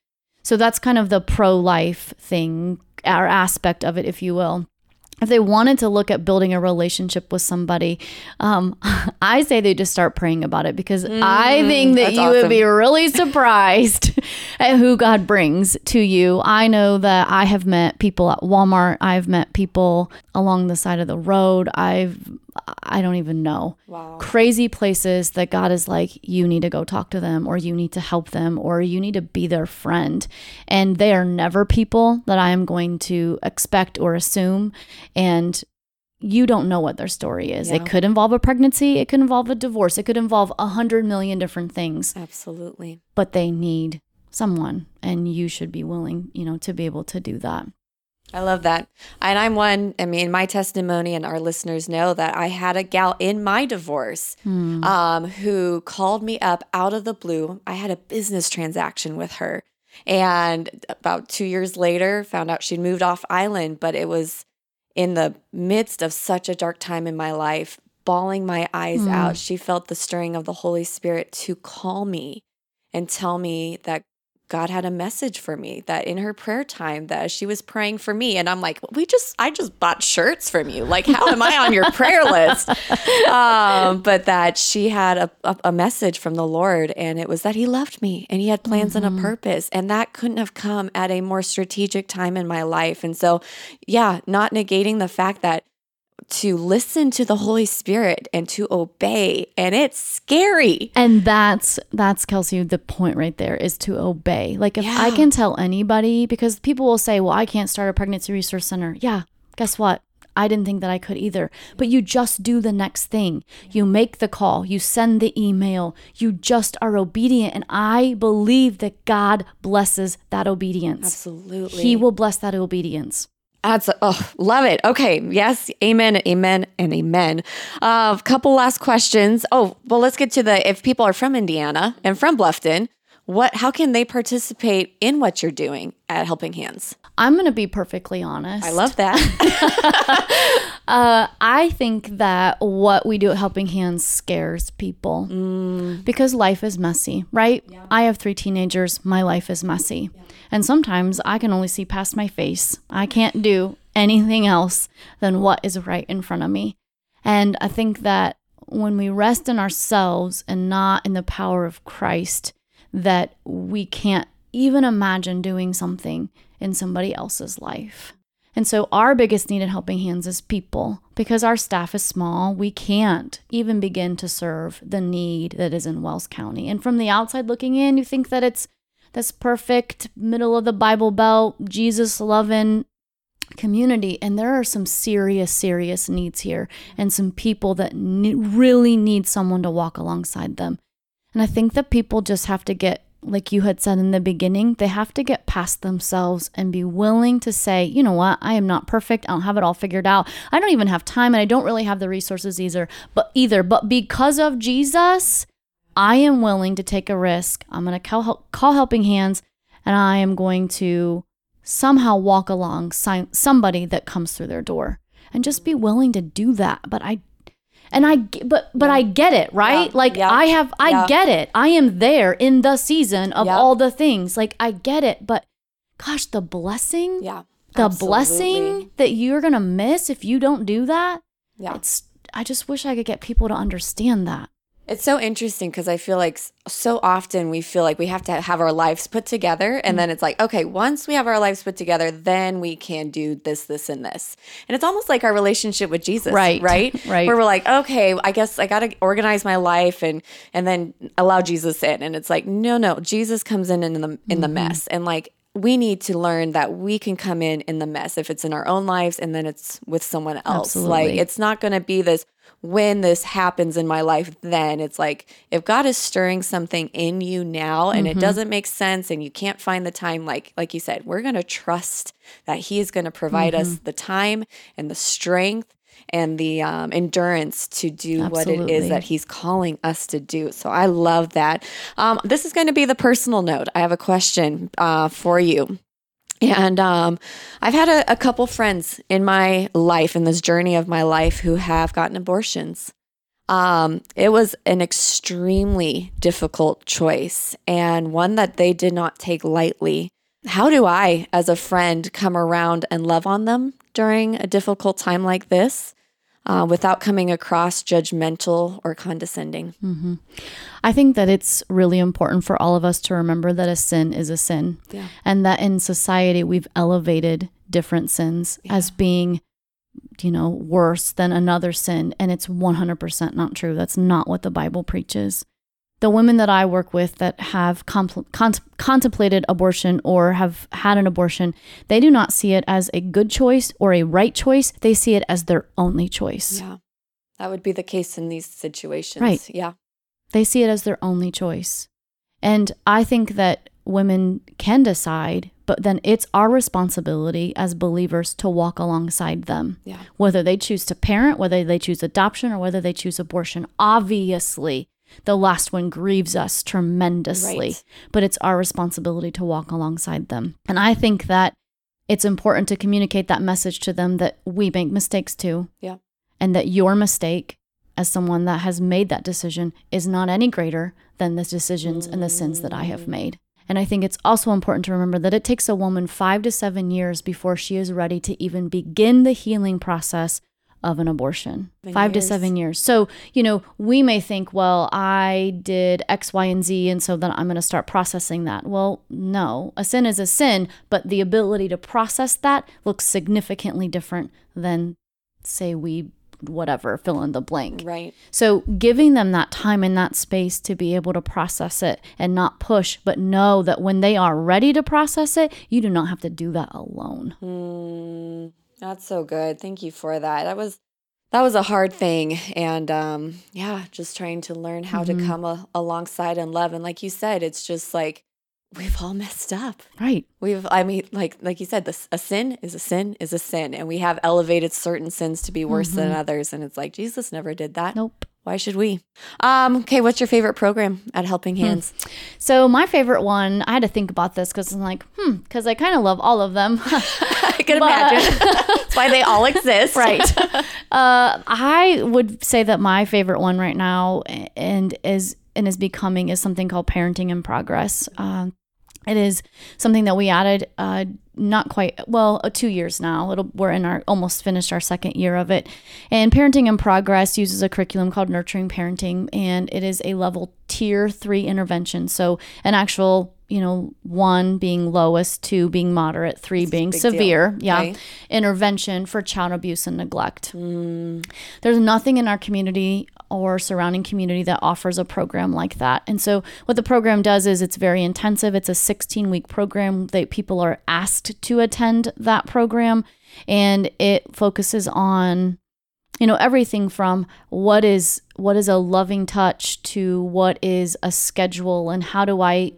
So that's kind of the pro-life thing, or aspect of it, if you will. If they wanted to look at building a relationship with somebody, I say they just start praying about it, because I think that you would be really surprised at who God brings to you. I know that I have met people at Walmart. I've met people along the side of the road. I don't even know. Wow. Crazy places that God is like, you need to go talk to them, or you need to help them, or you need to be their friend. And they are never people that I am going to expect or assume. And you don't know what their story is. Yeah. It could involve a pregnancy. It could involve a divorce. It could involve 100 million different things. Absolutely. But they need someone, and you should be willing, you know, to be able to do that. I love that. And my testimony, and our listeners know that I had a gal in my divorce who called me up out of the blue. I had a business transaction with her. And about 2 years later, found out she'd moved off island, but it was in the midst of such a dark time in my life, bawling my eyes out. She felt the stirring of the Holy Spirit to call me and tell me that God had a message for me, that in her prayer time, that she was praying for me. And I'm like, I just bought shirts from you. Like, how am I on your prayer list? But that she had a message from the Lord, and it was that he loved me and he had plans and a purpose. And that couldn't have come at a more strategic time in my life. And so, not negating the fact that to listen to the Holy Spirit and to obey, and it's scary. And that's Kelsey, the point right there is to obey. Like, if I can tell anybody, because people will say, well, I can't start a pregnancy resource center. Yeah, guess what? I didn't think that I could either. But you just do the next thing. You make the call, you send the email, you just are obedient. And I believe that God blesses that obedience. Absolutely. He will bless that obedience. Love it. Okay. Yes. Amen. Amen. And amen. Couple last questions. Oh, well, let's get to if people are from Indiana and from Bluffton, how can they participate in what you're doing at Helping Hands? I'm going to be perfectly honest. I love that. I think that what we do at Helping Hands scares people because life is messy, right? Yeah. I have 3 teenagers. My life is messy. Yeah. And sometimes I can only see past my face. I can't do anything else than what is right in front of me. And I think that when we rest in ourselves and not in the power of Christ, that we can't even imagine doing something in somebody else's life. And so our biggest need at Helping Hands is people. Because our staff is small, we can't even begin to serve the need that is in Wells County. And from the outside looking in, you think that it's this perfect middle of the Bible Belt, Jesus-loving community. And there are some serious needs here and some people that really need someone to walk alongside them. And I think that people just have to get, like you had said in the beginning, they have to get past themselves and be willing to say, you know what, I am not perfect. I don't have it all figured out. I don't even have time and I don't really have the resources either. But because of Jesus, I am willing to take a risk. I'm going to call Helping Hands and I am going to somehow walk along somebody that comes through their door and just be willing to do that. But I get it, right? Yeah. I get it. I am there in the season of all the things. Like, I get it. But gosh, the blessing, blessing that you're going to miss if you don't do that. Yeah. I just wish I could get people to understand that. It's so interesting because I feel like so often we feel like we have to have our lives put together. And then it's like, okay, once we have our lives put together, then we can do this, this, and this. And it's almost like our relationship with Jesus, right? Where we're like, okay, I guess I got to organize my life and then allow Jesus in. And it's like, no, Jesus comes in the mess. And like, we need to learn that we can come in the mess if it's in our own lives and then it's with someone else. Absolutely. Like, it's not going to be this, when this happens in my life, then it's like, if God is stirring something in you now and it doesn't make sense and you can't find the time, like you said, we're going to trust that He is going to provide us the time and the strength and the endurance to do what it is that He's calling us to do. So I love that. This is going to be the personal note. I have a question for you. And I've had a couple friends in my life, in this journey of my life, who have gotten abortions. It was an extremely difficult choice and one that they did not take lightly. How do I, as a friend, come around and love on them during a difficult time like this without coming across judgmental or condescending? Mm-hmm. I think that it's really important for all of us to remember that a sin is a sin. Yeah. And that in society, we've elevated different sins as being, worse than another sin. And it's 100% not true. That's not what the Bible preaches. The women that I work with that have contemplated abortion or have had an abortion, they do not see it as a good choice or a right choice. They see it as their only choice. Yeah, that would be the case in these situations. Right. Yeah. They see it as their only choice. And I think that women can decide, but then it's our responsibility as believers to walk alongside them. Yeah. Whether they choose to parent, whether they choose adoption, or whether they choose abortion. Obviously, the last one grieves us tremendously, but it's our responsibility to walk alongside them. And I think that it's important to communicate that message to them that we make mistakes too. Yeah. And that your mistake as someone that has made that decision is not any greater than the decisions and the sins that I have made. And I think it's also important to remember that it takes a woman 5 to 7 years before she is ready to even begin the healing process of an abortion. 5 to 7 years. So, we may think, well, I did X, Y, and Z, and so then I'm going to start processing that. Well, no, a sin is a sin, but the ability to process that looks significantly different than, say, fill in the blank. Right. So giving them that time and that space to be able to process it and not push, but know that when they are ready to process it, you do not have to do that alone. That's so good. Thank you for that. That was a hard thing. And just trying to learn how to come alongside and love. And like you said, it's just like we've all messed up. Right. Like you said, a sin is a sin is a sin. And we have elevated certain sins to be worse than others. And it's like, Jesus never did that. Nope. Why should we? Okay, what's your favorite program at Helping Hands? So my favorite one, I had to think about this because I'm like, because I kind of love all of them. I can imagine. That's why they all exist. Right. I would say that my favorite one right now is becoming is something called Parenting in Progress. It is something that we added not quite, 2 years now. We're almost finished our second year of it. And Parenting in Progress uses a curriculum called Nurturing Parenting, and it is a level tier 3 intervention. So an actual, 1 being lowest, 2 being moderate, 3 being severe. Deal. Yeah. Okay. Intervention for child abuse and neglect. There's nothing in our community or surrounding community that offers a program like that. And so what the program does is it's very intensive. It's a 16-week program that people are asked to attend that program. And it focuses on, everything from what is a loving touch to what is a schedule, and how do I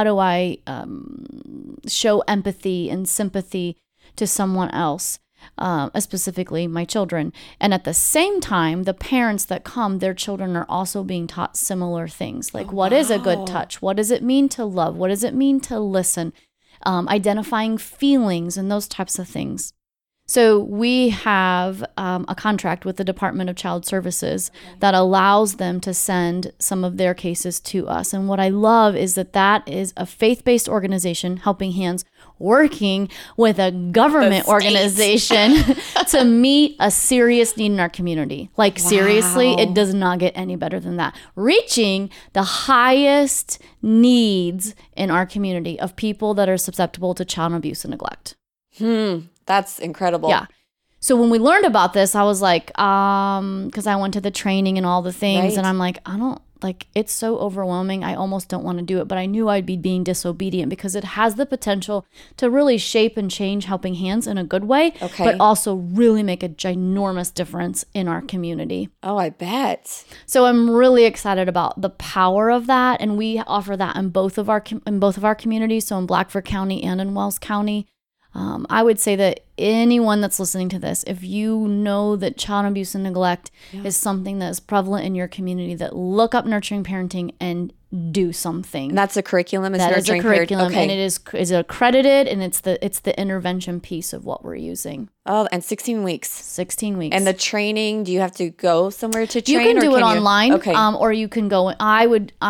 show empathy and sympathy to someone else. Specifically my children. And at the same time, the parents that come, their children are also being taught similar things. Like, what is a good touch? What does it mean to love? What does it mean to listen? Identifying feelings and those types of things. So we have a contract with the Department of Child Services that allows them to send some of their cases to us. And what I love is that is a faith-based organization, Helping Hands, working with a government organization to meet a serious need in our community. Like, seriously, it does not get any better than that. Reaching the highest needs in our community of people that are susceptible to child abuse and neglect. That's incredible. Yeah. So when we learned about this, I was like, because I went to the training and all the things, and I'm like, it's so overwhelming. I almost don't want to do it, but I knew I'd be being disobedient because it has the potential to really shape and change Helping Hands in a good way, but also really make a ginormous difference in our community. Oh, I bet. So I'm really excited about the power of that, and we offer that in both of our communities, so in Blackford County and in Wells County. I would say that anyone that's listening to this, if you know that child abuse and neglect is something that is prevalent in your community, that look up Nurturing Parenting and do something. And that's a curriculum. That is a curriculum, and it is accredited, and it's the intervention piece of what we're using. Oh, and 16 weeks. 16 weeks. And the training, do you have to go somewhere to train? You can do it online, okay. Or you can go. I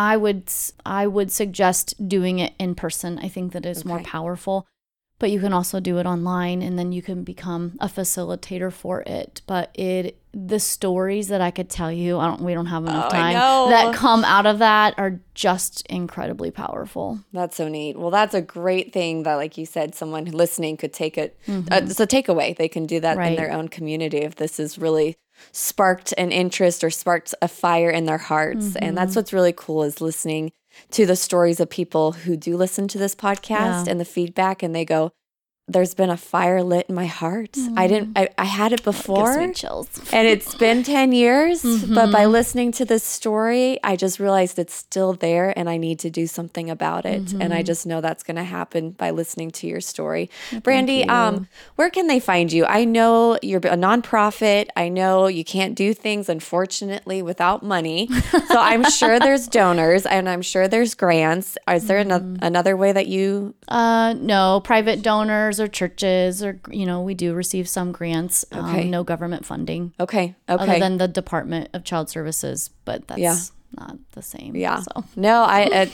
would suggest doing it in person. I think that is more powerful. But you can also do it online, and then you can become a facilitator for it. But the stories that I could tell you, we don't have enough time, that come out of that are just incredibly powerful. That's so neat. Well, that's a great thing that, like you said, someone listening could take it. It's a takeaway. They can do that in their own community if this has really sparked an interest or sparked a fire in their hearts. And that's what's really cool, is listening to the stories of people who do listen to this podcast and the feedback, and they go, there's been a fire lit in my heart. I had it before. It gives me chills. And it's been 10 years, but by listening to this story, I just realized it's still there and I need to do something about it. And I just know that's going to happen by listening to your story. Brandy, where can they find you? I know you're a nonprofit. I know you can't do things, unfortunately, without money. So I'm sure there's donors and I'm sure there's grants. Is there another way that you? No, private donors or churches, or we do receive some grants. No government funding. Okay. Other than the Department of Child Services, but that's not the same. Yeah. So. No,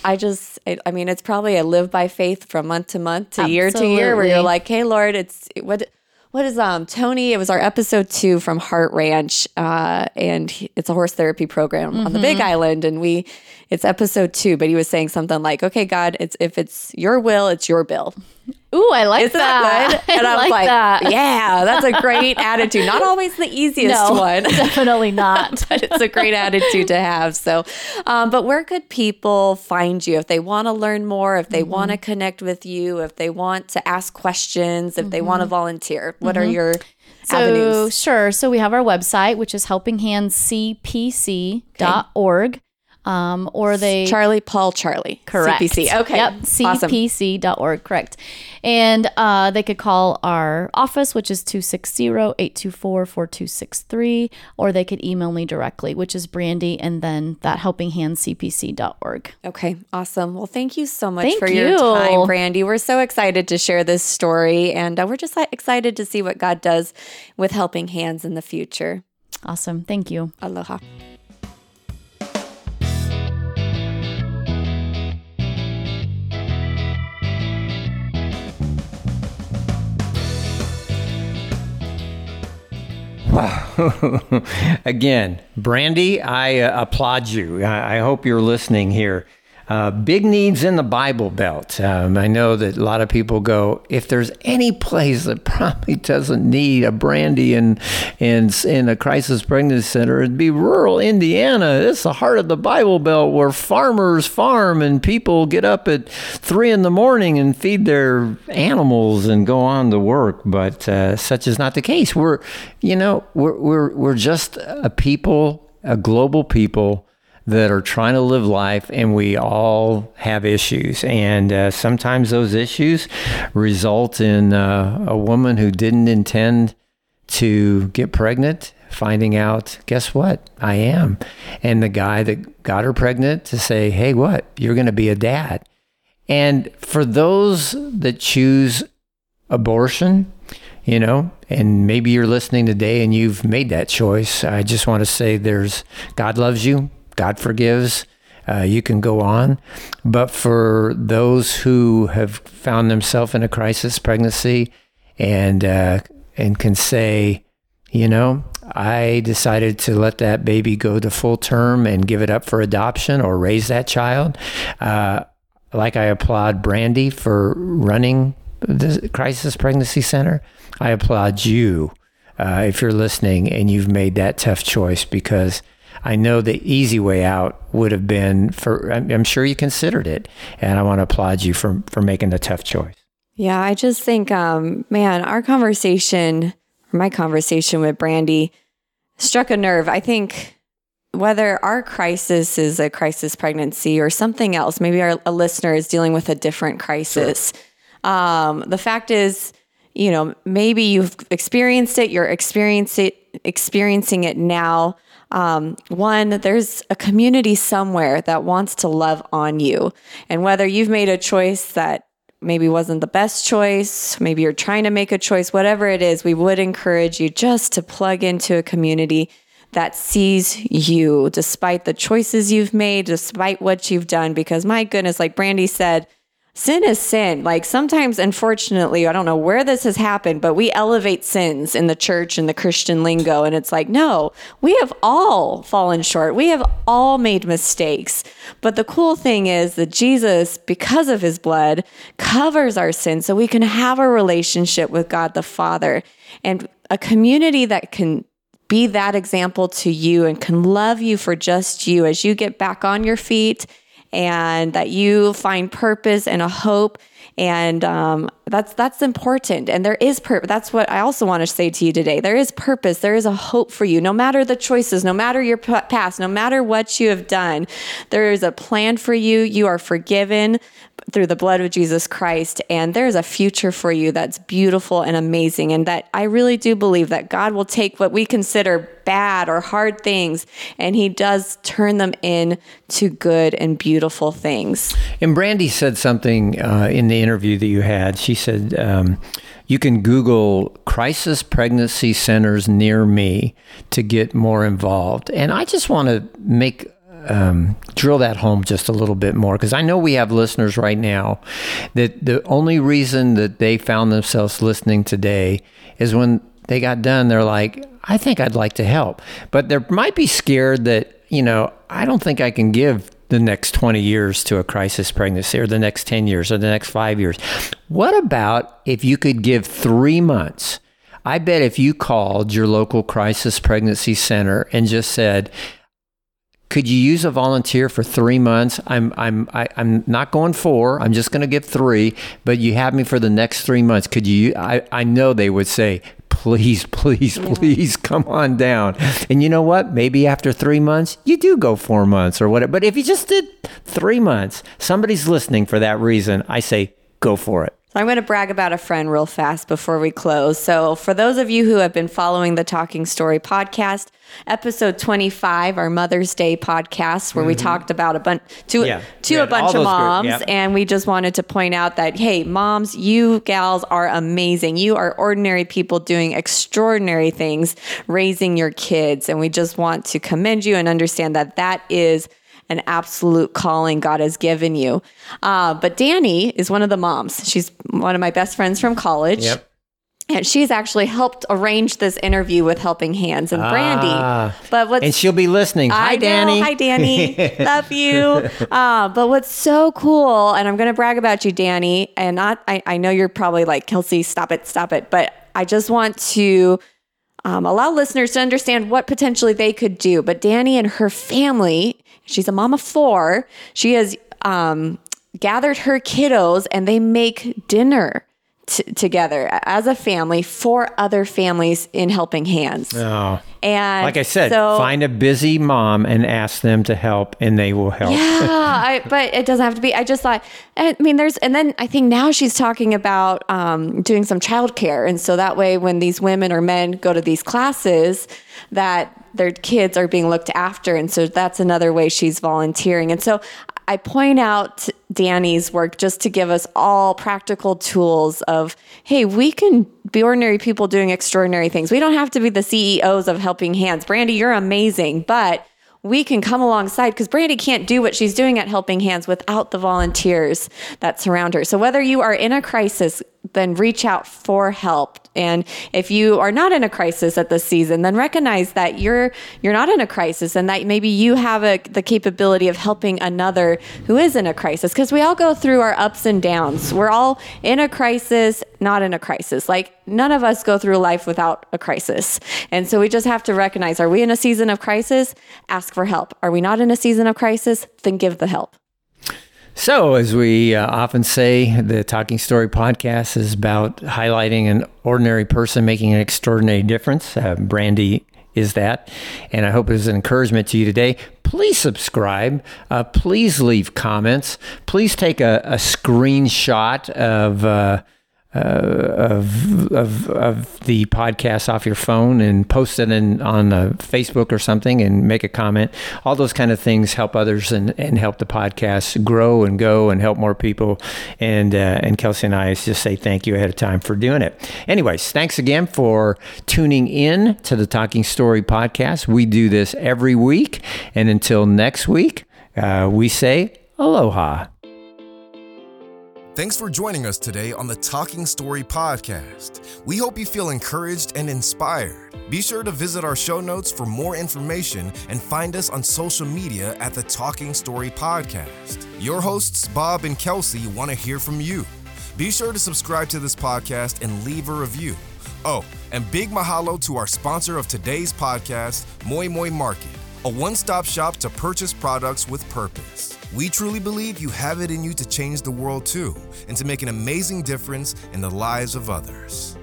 I mean, it's probably a live by faith from month to month to year to year, where you're like, hey, Lord, what is Tony? It was our episode 2 from Heart Ranch, and it's a horse therapy program on the Big Island, and it's episode 2, but he was saying something like, okay, God, if it's your will, it's your bill. Ooh, I like Isn't that good? And I was like, yeah, that's a great attitude. Not always the easiest one. Definitely not. But it's a great attitude to have. So, but where could people find you if they want to learn more, if they want to connect with you, if they want to ask questions, if they want to volunteer? What are your avenues? Sure. So we have our website, which is helpinghandscpc.org. Or they... Charlie, Paul, Charlie. Correct. CPC. Okay. Yep. Awesome. CPC.org. Correct. And they could call our office, which is 260-824-4263, or they could email me directly, which is Brandy, and then that helpinghandscpc.org. Okay. Awesome. Well, thank you so much Thank for you. your time, Brandy. We're so excited to share this story, and we're just excited to see what God does with Helping Hands in the future. Awesome. Thank you. Aloha. Wow. Again, Brandy, I applaud you. I hope you're listening here. Big needs in the Bible Belt. I know that a lot of people go, if there's any place that probably doesn't need a Brandy in a crisis pregnancy center, it'd be rural Indiana. It's the heart of the Bible Belt where farmers farm and people get up at 3 a.m. and feed their animals and go on to work. But such is not the case. We're just a people, a global people that are trying to live life, and we all have issues. And sometimes those issues result in a woman who didn't intend to get pregnant finding out, guess what? I am. And the guy that got her pregnant to say, hey, what? You're going to be a dad. And for those that choose abortion, and maybe you're listening today and you've made that choice, I just want to say God loves you. God forgives. You can go on. But for those who have found themselves in a crisis pregnancy and can say, I decided to let that baby go to full term and give it up for adoption or raise that child. Like I applaud Brandy for running the crisis pregnancy center, I applaud you if you're listening and you've made that tough choice, because I know the easy way out would have been I'm sure you considered it, and I want to applaud you for making the tough choice. Yeah, I just think, my conversation with Brandy struck a nerve. I think whether our crisis is a crisis pregnancy or something else, maybe our listener is dealing with a different crisis. Sure. The fact is, maybe you've experienced it, you're experiencing it now. One, there's a community somewhere that wants to love on you. And whether you've made a choice that maybe wasn't the best choice, maybe you're trying to make a choice, whatever it is, we would encourage you just to plug into a community that sees you despite the choices you've made, despite what you've done. Because my goodness, like Brandy said, sin is sin. Like sometimes, unfortunately, I don't know where this has happened, but we elevate sins in the church and the Christian lingo. And it's like, no, we have all fallen short. We have all made mistakes. But the cool thing is that Jesus, because of his blood, covers our sins so we can have a relationship with God the Father, and a community that can be that example to you and can love you for just you as you get back on your feet, and that you find purpose and a hope. And that's important. And there is purpose. That's what I also want to say to you today. There is purpose. There is a hope for you. No matter the choices, no matter your past, no matter what you have done, there is a plan for you. You are forgiven through the blood of Jesus Christ. And there is a future for you that's beautiful and amazing. And that I really do believe that God will take what we consider bad or hard things, and he does turn them into good and beautiful things. And Brandy said something in the interview that you had. She said, you can Google crisis pregnancy centers near me to get more involved. And I just want to drill that home just a little bit more, because I know we have listeners right now that the only reason that they found themselves listening today is when they got done, they're like, I think I'd like to help. But they might be scared that, I don't think I can give the next 20 years to a crisis pregnancy, or the next 10 years, or the next 5 years. What about if you could give 3 months? I bet if you called your local crisis pregnancy center and just said, could you use a volunteer for 3 months? I'm not going 4. I'm just going to give 3, but you have me for the next 3 months. Could you? I know they would say, please come on down. And you know what? Maybe after 3 months, you do go 4 months or whatever. But if you just did 3 months, somebody's listening for that reason, I say go for it. So I'm going to brag about a friend real fast before we close. So for those of you who have been following the Talking Story podcast, episode 25, our Mother's Day podcast, where we talked about a bunch of moms. And we just wanted to point out that, hey, moms, you gals are amazing. You are ordinary people doing extraordinary things, raising your kids. And we just want to commend you and understand that that is an absolute calling God has given you. But Danny is one of the moms. She's one of my best friends from college. Yep. And she's actually helped arrange this interview with Helping Hands and Brandy. And she'll be listening. Hi, Danny. Hi, Danny. Love you. But what's so cool, and I'm going to brag about you, Danny, and I know you're probably like, Kelsey, stop it. But I just want to allow listeners to understand what potentially they could do. But Danny and her family, she's a mom of 4. She has gathered her kiddos and they make dinner together as a family for other families in Helping Hands. Oh. And like I said, find a busy mom and ask them to help and they will help. Yeah, but it doesn't have to be. I just thought, and then I think now she's talking about doing some childcare. And so that way when these women or men go to these classes, that their kids are being looked after. And so that's another way she's volunteering. And so I point out Danny's work just to give us all practical tools of, hey, we can be ordinary people doing extraordinary things. We don't have to be the CEOs of Helping Hands. Brandy, you're amazing, but we can come alongside because Brandy can't do what she's doing at Helping Hands without the volunteers that surround her. So whether you are in a crisis, then reach out for help. And if you are not in a crisis at this season, then recognize that you're not in a crisis and that maybe you have the capability of helping another who is in a crisis. Because we all go through our ups and downs. We're all in a crisis, not in a crisis. Like none of us go through life without a crisis. And so we just have to recognize, are we in a season of crisis? Ask for help. Are we not in a season of crisis? Then give the help. So, as we often say, the Talking Story podcast is about highlighting an ordinary person making an extraordinary difference. Brandy is that. And I hope it was an encouragement to you today. Please subscribe. Please leave comments. Please take a screenshot of the podcast off your phone and post it on Facebook or something and make a comment. All those kind of things help others and help the podcast grow and go and help more people. And Kelsey and I just say thank you ahead of time for doing it. Anyways, thanks again for tuning in to the Talking Story podcast. We do this every week. And until next week, we say aloha. Thanks for joining us today on the Talking Story podcast. We hope you feel encouraged and inspired. Be sure to visit our show notes for more information and find us on social media at the Talking Story podcast. Your hosts, Bob and Kelsey, want to hear from you. Be sure to subscribe to this podcast and leave a review. Oh, and big mahalo to our sponsor of today's podcast, Moi Moi Market, a one-stop shop to purchase products with purpose. We truly believe you have it in you to change the world too, and to make an amazing difference in the lives of others.